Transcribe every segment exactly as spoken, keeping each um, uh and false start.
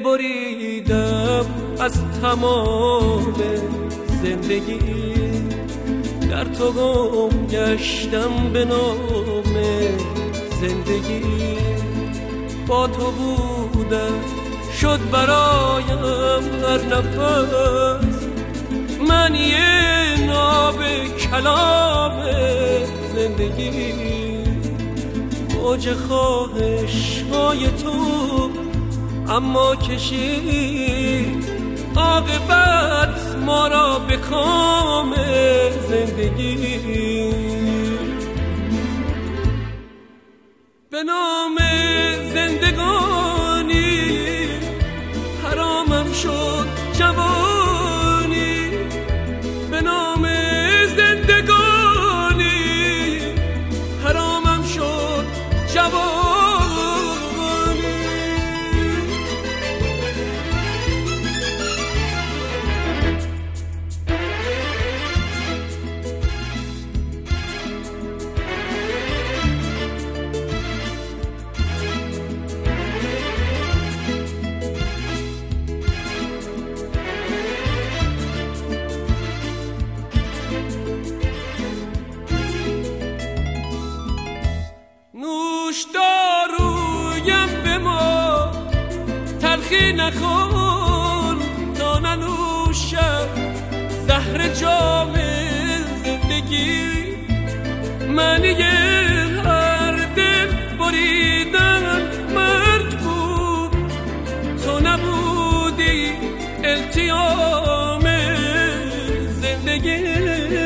بریدم از تمام زندگی، در تو گم گشتم به نام زندگی. با تو بودم شد برایم هر نفس، من یه ناب کلام زندگی. موج خواهش های تو اما کشید عاقبت ما را به کام زندگی. به نام زندگانی حرامم شد جوانی، به نام زندگانی حرامم شد جوانی. نوش دارویم به ما تلخی نکن تا ننوشم زهر جام زندگی. من یه هر دل بریدن مرد بود، تو نبودی التیام زندگی.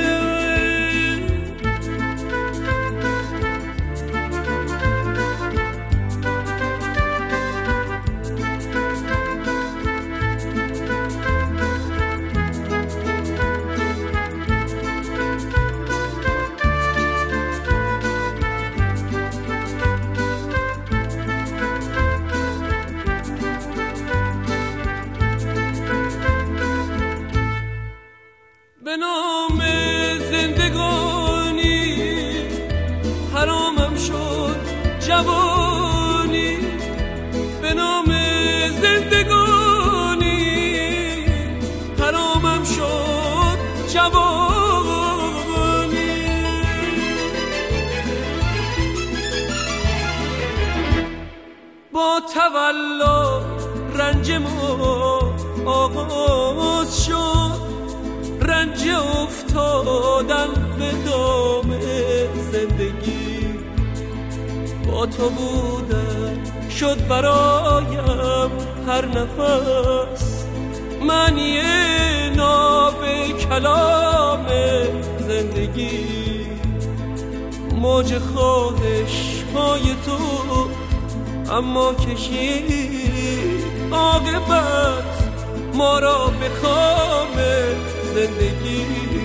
به نام زندگانی حرامم شد جوانی، به نام زندگانی حرامم شد جوانی. با تولد رنج ما آغاز شد، رنج افتادن به دام زندگی. با تو بودم شد برایم هر نفس، من یه ناب کلام زندگی. موج خواهش های تو اما کشید عاقبت ما را به کام زندگی.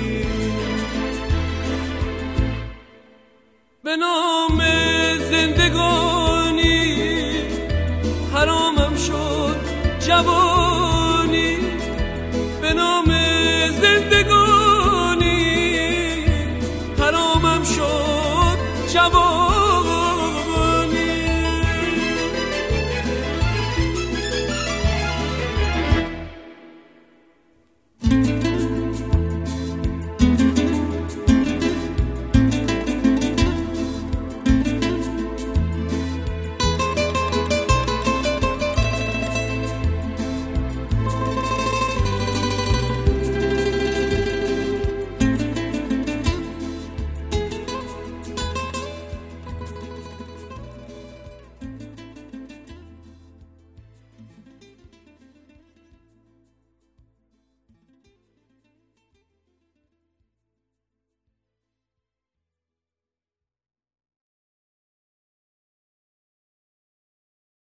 به نام زندگانی حرامم شد جوانی، به نام